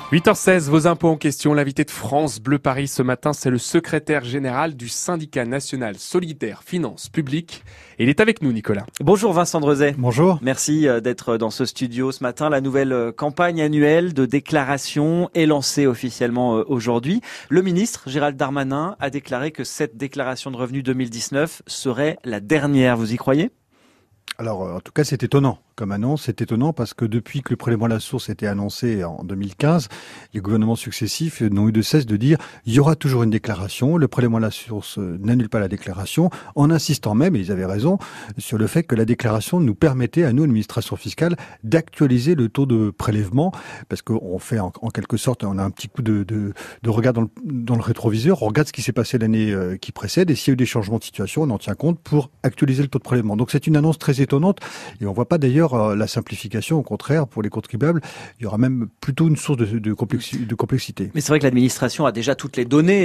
8h16, vos impôts en question. L'invité de France Bleu Paris ce matin, c'est le secrétaire général du syndicat national solidaire finances publiques. Et il est avec nous, Nicolas. Bonjour Vincent Drezet. Bonjour. Merci d'être dans ce studio ce matin. La nouvelle campagne annuelle de déclaration est lancée officiellement aujourd'hui. Le ministre Gérald Darmanin a déclaré que cette déclaration de revenus 2019 serait la dernière. Vous y croyez ? Alors, en tout cas, c'est étonnant. Comme annonce, c'est étonnant parce que depuis que le prélèvement à la source était annoncé en 2015, les gouvernements successifs n'ont eu de cesse de dire il y aura toujours une déclaration, le prélèvement à la source n'annule pas la déclaration, en insistant même, et ils avaient raison, sur le fait que la déclaration nous permettait à nous, l'administration fiscale, d'actualiser le taux de prélèvement, parce qu'on fait en quelque sorte, on a un petit coup de regard dans le rétroviseur, on regarde ce qui s'est passé l'année qui précède, et s'il y a eu des changements de situation, on en tient compte pour actualiser le taux de prélèvement. Donc c'est une annonce très étonnante, et on voit pas d'ailleurs la simplification, au contraire, pour les contribuables, il y aura même plutôt une source de complexité. Mais c'est vrai que l'administration a déjà toutes les données,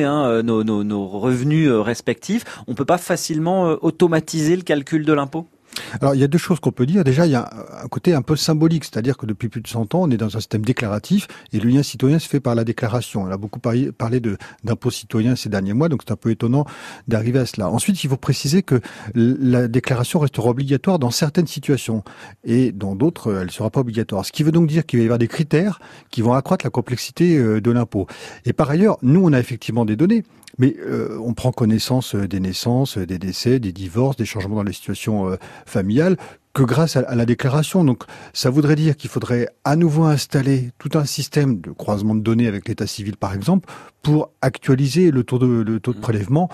nos revenus respectifs. On ne peut pas facilement automatiser le calcul de l'impôt ? Alors, il y a deux choses qu'on peut dire. Déjà, il y a un côté un peu symbolique, c'est-à-dire que depuis plus de 100 ans, on est dans un système déclaratif et le lien citoyen se fait par la déclaration. On a beaucoup parlé d'impôts citoyens ces derniers mois, donc c'est un peu étonnant d'arriver à cela. Ensuite, il faut préciser que la déclaration restera obligatoire dans certaines situations et dans d'autres, elle ne sera pas obligatoire. Ce qui veut donc dire qu'il va y avoir des critères qui vont accroître la complexité de l'impôt. Et par ailleurs, nous, on a effectivement des données. Mais on prend connaissance des naissances, des décès, des divorces, des changements dans les situations familiales que grâce à la déclaration. Donc ça voudrait dire qu'il faudrait à nouveau installer tout un système de croisement de données avec l'état civil par exemple pour actualiser le taux de prélèvement.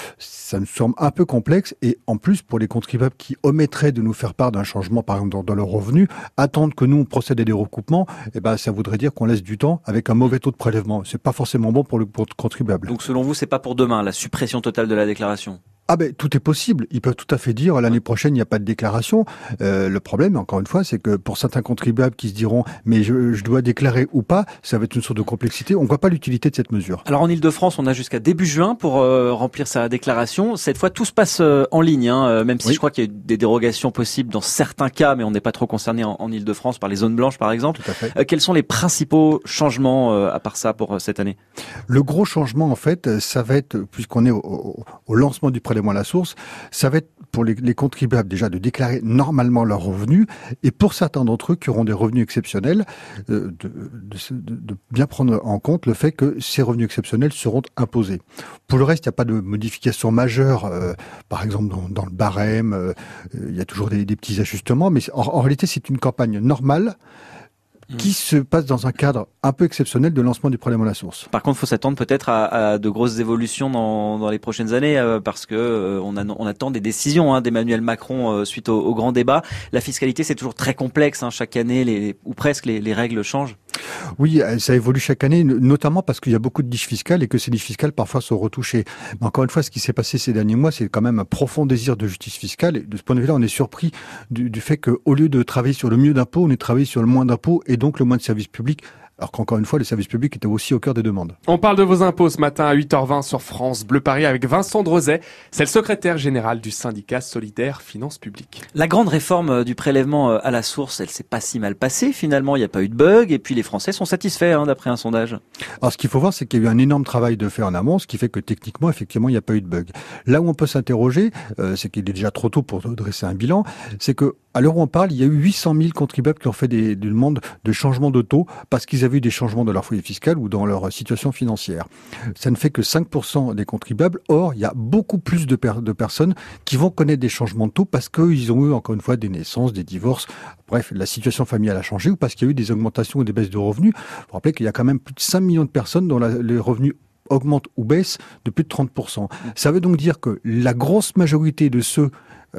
Ça me semble un peu complexe et en plus pour les contribuables qui omettraient de nous faire part d'un changement par exemple dans leurs revenus, attendre que nous on procède à des recoupements, ça voudrait dire qu'on laisse du temps avec un mauvais taux de prélèvement. C'est pas forcément bon pour le contribuable. Donc selon vous, c'est pas pour demain la suppression totale de la déclaration ? Tout est possible. Ils peuvent tout à fait dire l'année prochaine il n'y a pas de déclaration. Le problème, encore une fois, c'est que pour certains contribuables qui se diront mais je dois déclarer ou pas, ça va être une sorte de complexité. On ne voit pas l'utilité de cette mesure. Alors en Ile-de-France, on a jusqu'à début juin pour remplir sa déclaration. Cette fois, tout se passe en ligne, même si je crois qu'il y a des dérogations possibles dans certains cas, mais on n'est pas trop concerné en Ile-de-France par les zones blanches, par exemple. Tout à fait. Quels sont les principaux changements à part ça pour cette année ? Le gros changement, en fait, ça va être, puisqu'on est au lancement du prélèvement à la source, ça va être pour les contribuables déjà de déclarer normalement leurs revenus et pour certains d'entre eux qui auront des revenus exceptionnels, de bien prendre en compte le fait que ces revenus exceptionnels seront imposés. Pour le reste, il n'y a pas de modification majeure, par exemple dans le barème, il y a toujours des petits ajustements, mais en réalité c'est une campagne normale qui se passe dans un cadre un peu exceptionnel de lancement du prélèvement à la source. Par contre, il faut s'attendre peut-être à de grosses évolutions dans les prochaines années parce que on attend des décisions d'Emmanuel Macron suite au grand débat. La fiscalité, c'est toujours très complexe. Chaque année, ou presque, les règles changent. Oui, ça évolue chaque année, notamment parce qu'il y a beaucoup de niches fiscales et que ces niches fiscales parfois sont retouchées. Mais encore une fois, ce qui s'est passé ces derniers mois, c'est quand même un profond désir de justice fiscale. Et de ce point de vue-là, on est surpris du fait qu'au lieu de travailler sur le mieux d'impôts, on est travaillé sur le moins d'impôts et donc le moins de services publics. Alors qu'encore une fois, les services publics étaient aussi au cœur des demandes. On parle de vos impôts ce matin à 8h20 sur France Bleu Paris avec Vincent Drezet. C'est le secrétaire général du syndicat solidaire finances publiques. La grande réforme du prélèvement à la source, elle s'est pas si mal passée. Finalement, il n'y a pas eu de bug et puis les Français sont satisfaits d'après un sondage. Alors ce qu'il faut voir, c'est qu'il y a eu un énorme travail de fait en amont, ce qui fait que techniquement, effectivement, il n'y a pas eu de bug. Là où on peut s'interroger, c'est qu'il est déjà trop tôt pour dresser un bilan, c'est que à l'heure où on parle, il y a eu 800 000 contribuables qui ont fait des demandes de changement de taux parce qu'ils avaient eu des changements dans leur foyer fiscal ou dans leur situation financière. Ça ne fait que 5% des contribuables. Or, il y a beaucoup plus de personnes qui vont connaître des changements de taux parce qu'ils ont eu, encore une fois, des naissances, des divorces. Bref, la situation familiale a changé ou parce qu'il y a eu des augmentations ou des baisses de revenus. Il faut rappeler qu'il y a quand même plus de 5 millions de personnes dont les revenus augmentent ou baissent de plus de 30%. Ça veut donc dire que la grosse majorité de ceux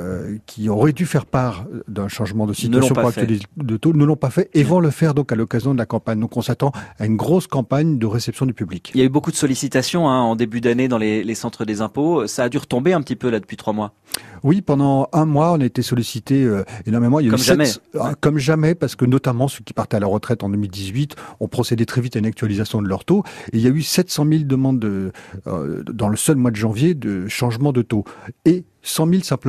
qui auraient dû faire part d'un changement de situation pour actualiser de taux, ne l'ont pas fait et vont le faire donc à l'occasion de la campagne. Donc on s'attend à une grosse campagne de réception du public. Il y a eu beaucoup de sollicitations en début d'année dans les centres des impôts. Ça a dû retomber un petit peu là depuis 3 mois. Oui, pendant un mois, on a été sollicité énormément. Il y a comme jamais, parce que notamment ceux qui partaient à la retraite en 2018 ont procédé très vite à une actualisation de leur taux. Et il y a eu 700 000 demandes dans le seul mois de janvier de changement de taux. Et 100 000 simplement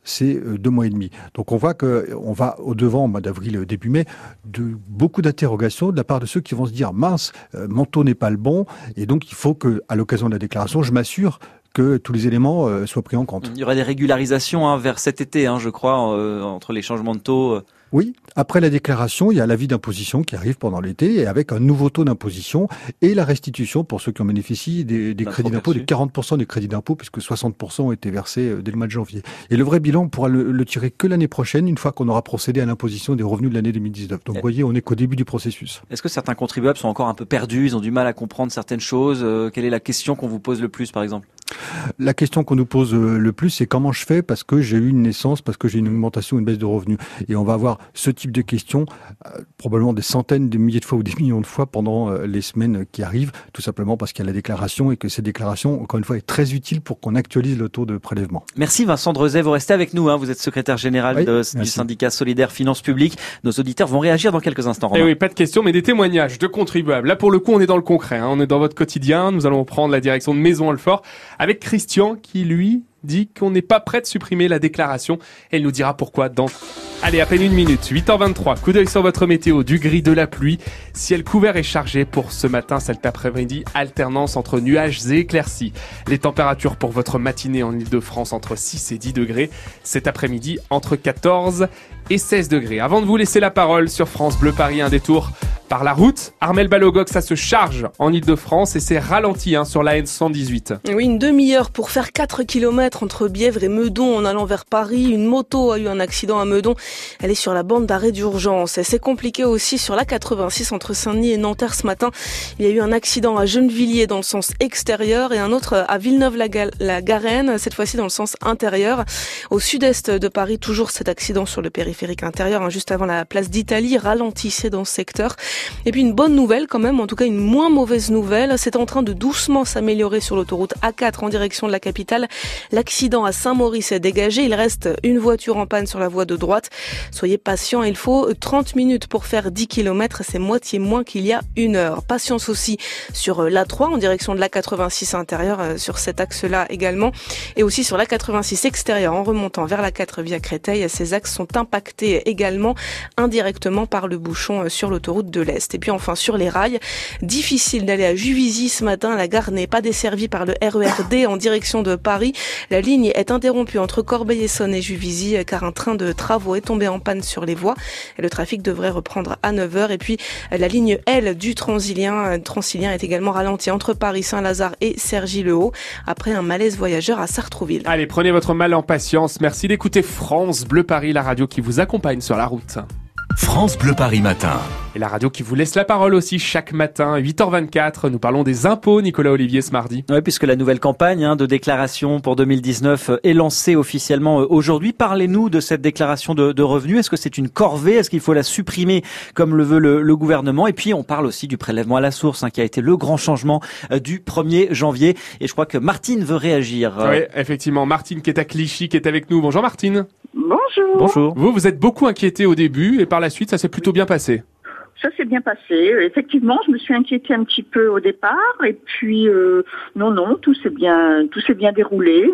c'est 2 mois et demi. Donc on voit qu'on va au-devant, au mois d'avril, début mai, de beaucoup d'interrogations de la part de ceux qui vont se dire mince, mon taux n'est pas le bon, et donc il faut que, à l'occasion de la déclaration, je m'assure que tous les éléments soient pris en compte. Il y aurait des régularisations vers cet été, je crois, entre les changements de taux. Oui, après la déclaration, il y a l'avis d'imposition qui arrive pendant l'été et avec un nouveau taux d'imposition et la restitution pour ceux qui en bénéficient des crédits d'impôt, des 40% des crédits d'impôt, puisque 60% ont été versés dès le mois de janvier. Et le vrai bilan, on pourra le tirer que l'année prochaine, une fois qu'on aura procédé à l'imposition des revenus de l'année 2019. Donc vous voyez, on n'est qu'au début du processus. Est-ce que certains contribuables sont encore un peu perdus, ils ont du mal à comprendre certaines choses? Quelle est la question qu'on vous pose le plus, par exemple? La question qu'on nous pose le plus, c'est comment je fais parce que j'ai eu une naissance, parce que j'ai une augmentation, une baisse de revenus. Et on va avoir ce type de questions, probablement des centaines, des milliers de fois ou des millions de fois pendant les semaines qui arrivent, tout simplement parce qu'il y a la déclaration et que cette déclaration, encore une fois, est très utile pour qu'on actualise le taux de prélèvement. Merci Vincent Drezet, vous restez avec nous, vous êtes secrétaire général du syndicat Solidaire Finances Publiques. Nos auditeurs vont réagir dans quelques instants. Et oui, pas de questions, mais des témoignages de contribuables. Là, pour le coup, on est dans le concret, on est dans votre quotidien. Nous allons prendre la direction de Maisons-Alfort avec Christian qui, lui, dit qu'on n'est pas prêt de supprimer la déclaration. Elle nous dira pourquoi dans... Allez, à peine une minute, 8h23, coup d'œil sur votre météo, du gris, de la pluie. Ciel couvert et chargé pour ce matin, cet après-midi, alternance entre nuages et éclaircies. Les températures pour votre matinée en Ile-de-France entre 6 et 10 degrés. Cet après-midi, entre 14 et 16 degrés. Avant de vous laisser la parole sur France Bleu Paris, un détour par la route. Armel Balogoc, ça se charge en Ile-de-France et c'est ralenti sur la N118. Oui, une demi-heure pour faire 4 km entre Bièvre et Meudon en allant vers Paris. Une moto a eu un accident à Meudon. Elle est sur la bande d'arrêt d'urgence. Et c'est compliqué aussi sur la 86 entre Saint-Denis et Nanterre ce matin. Il y a eu un accident à Gennevilliers dans le sens extérieur et un autre à Villeneuve-la-Garenne, cette fois-ci dans le sens intérieur. Au sud-est de Paris, toujours cet accident sur le périphérique intérieur, juste avant la place d'Italie, ralentissait dans ce secteur. Et puis une bonne nouvelle quand même, en tout cas une moins mauvaise nouvelle, c'est en train de doucement s'améliorer sur l'autoroute A4 en direction de la capitale. L'accident à Saint-Maurice est dégagé, il reste une voiture en panne sur la voie de droite. Soyez patients, il faut 30 minutes pour faire 10 km, c'est moitié moins qu'il y a 1 heure. Patience aussi sur l'A3 en direction de l'A86 intérieur, sur cet axe-là également, et aussi sur l'A86 extérieur en remontant vers la 4 via Créteil. Ces axes sont impactés également indirectement par le bouchon sur l'autoroute de l'Est. Et puis enfin sur les rails, difficile d'aller à Juvisy ce matin, la gare n'est pas desservie par le RERD en direction de Paris. La ligne est interrompue entre Corbeil-Essonnes et Juvisy car un train de travaux est tombé en panne sur les voies et le trafic devrait reprendre à 9h. Et puis la ligne L du Transilien est également ralentie entre Paris, Saint-Lazare et Cergy-le-Haut après un malaise voyageur à Sartrouville. Allez, prenez votre mal en patience. Merci d'écouter France Bleu Paris, la radio qui vous accompagne sur la route. France Bleu Paris matin. Et la radio qui vous laisse la parole aussi chaque matin, 8h24. Nous parlons des impôts, Nicolas Olivier, ce mardi. Oui, puisque la nouvelle campagne de déclaration pour 2019 est lancée officiellement aujourd'hui. Parlez-nous de cette déclaration de revenus. Est-ce que c'est une corvée? Est-ce qu'il faut la supprimer comme le veut le gouvernement? Et puis, on parle aussi du prélèvement à la source, qui a été le grand changement du 1er janvier. Et je crois que Martine veut réagir. Oui, effectivement. Martine qui est à Clichy, qui est avec nous. Bonjour Martine. Bonjour. Bonjour. Vous êtes beaucoup inquiétée au début et par la suite, ça s'est plutôt bien passé. Ça s'est bien passé. Effectivement, je me suis inquiétée un petit peu au départ, et puis non, tout s'est bien déroulé.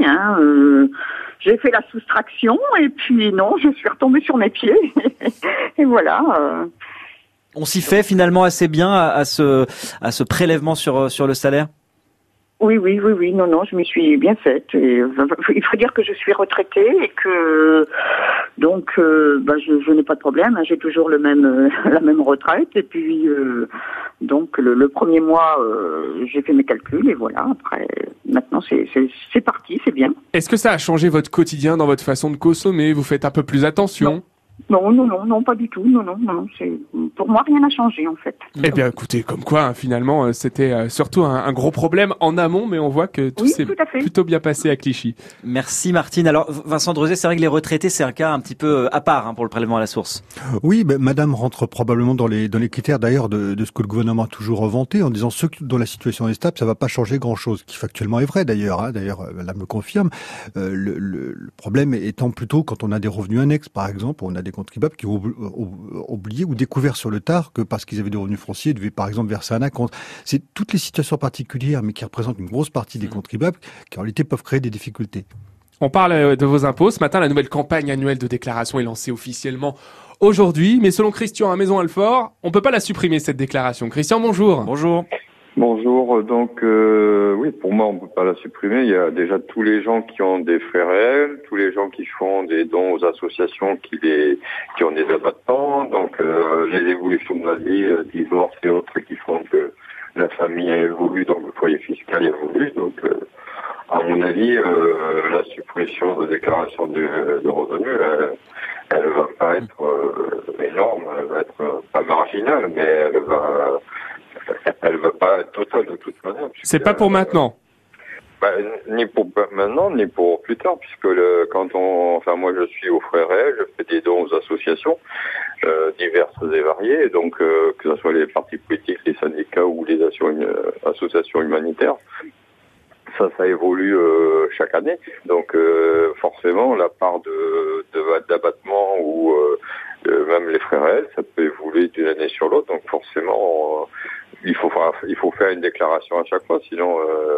J'ai fait la soustraction, et puis non, je suis retombée sur mes pieds. Et voilà. On s'y fait finalement assez bien à ce prélèvement sur le salaire. Oui, non, je m'y suis bien faite. Et, il faut dire que je suis retraitée et que donc je n'ai pas de problème. J'ai toujours la même retraite. Et puis donc le premier mois, j'ai fait mes calculs et voilà. Après, maintenant c'est parti, c'est bien. Est-ce que ça a changé votre quotidien dans votre façon de consommer? Vous faites un peu plus attention? Non, pas du tout. Non. Pour moi, rien n'a changé, en fait. Eh bien, écoutez, comme quoi, finalement, c'était surtout un gros problème en amont, mais on voit que tout s'est plutôt bien passé à Clichy. Merci Martine. Alors, Vincent Drezet, c'est vrai que les retraités, c'est un cas un petit peu à part pour le prélèvement à la source. Oui, madame rentre probablement dans les critères, d'ailleurs, de ce que le gouvernement a toujours vanté, en disant ceux dont la situation est stable, ça va pas changer grand-chose, qui factuellement est vrai, d'ailleurs. D'ailleurs, madame me confirme. Le problème étant plutôt quand on a des revenus annexes, par exemple, on a des contribuables qui ont oublié ou découvert sur le tard que parce qu'ils avaient des revenus fonciers, ils devaient par exemple verser un acompte. C'est toutes les situations particulières, mais qui représentent une grosse partie des contribuables, qui en réalité peuvent créer des difficultés. On parle de vos impôts. Ce matin, la nouvelle campagne annuelle de déclaration est lancée officiellement aujourd'hui. Mais selon Christian à Maisons-Alfort, on peut pas la supprimer, cette déclaration. Christian, bonjour. Bonjour. Bonjour, donc oui, pour moi on peut pas la supprimer. Il y a déjà tous les gens qui ont des frais réels, tous les gens qui font des dons aux associations qui ont des abattements, donc les évolutions de la vie, divorce et autres qui font que la famille a évolué, donc le foyer fiscal évolue. Donc à mon avis, la suppression de déclaration de revenus, elle va pas être énorme, elle va être pas marginale, mais elle va pas être totale de toute manière. C'est pas pour maintenant. Ni pour maintenant, ni pour plus tard, puisque moi je suis aux frais réels, je fais des dons aux associations diverses et variées, donc que ce soit les partis politiques, les syndicats ou les associations humanitaires. Ça évolue chaque année, donc forcément la part d'abattement ou même les frais réels, ça peut évoluer d'une année sur l'autre, donc forcément il faut faire une déclaration à chaque fois, sinon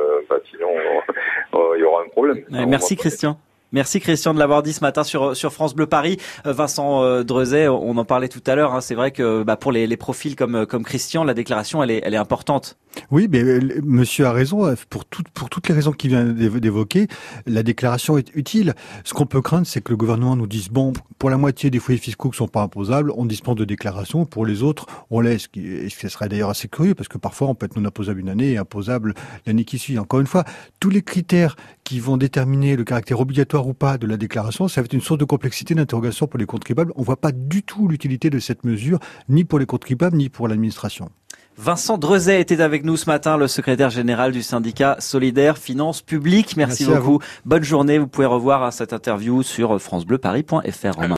il y aura un problème. Merci Christian. Merci Christian de l'avoir dit ce matin sur France Bleu Paris. Vincent Drezet, on en parlait tout à l'heure, hein, c'est vrai que pour les profils comme Christian, la déclaration elle est importante. Oui, mais monsieur a raison, pour toutes les raisons qu'il vient d'évoquer, la déclaration est utile. Ce qu'on peut craindre, c'est que le gouvernement nous dise, bon, pour la moitié des foyers fiscaux qui sont pas imposables, on dispense de déclaration, pour les autres, on laisse. Et ce serait d'ailleurs assez curieux, parce que parfois on peut être non imposable une année et imposable l'année qui suit. Encore une fois, tous les critères qui vont déterminer le caractère obligatoire ou pas de la déclaration, ça va être une source de complexité, d'interrogation pour les contribuables. On voit pas du tout l'utilité de cette mesure, ni pour les contribuables, ni pour l'administration. Vincent Drezet était avec nous ce matin, le secrétaire général du syndicat Solidaires Finances Publiques. Merci beaucoup. Bonne journée. Vous pouvez revoir cette interview sur francebleuparis.fr.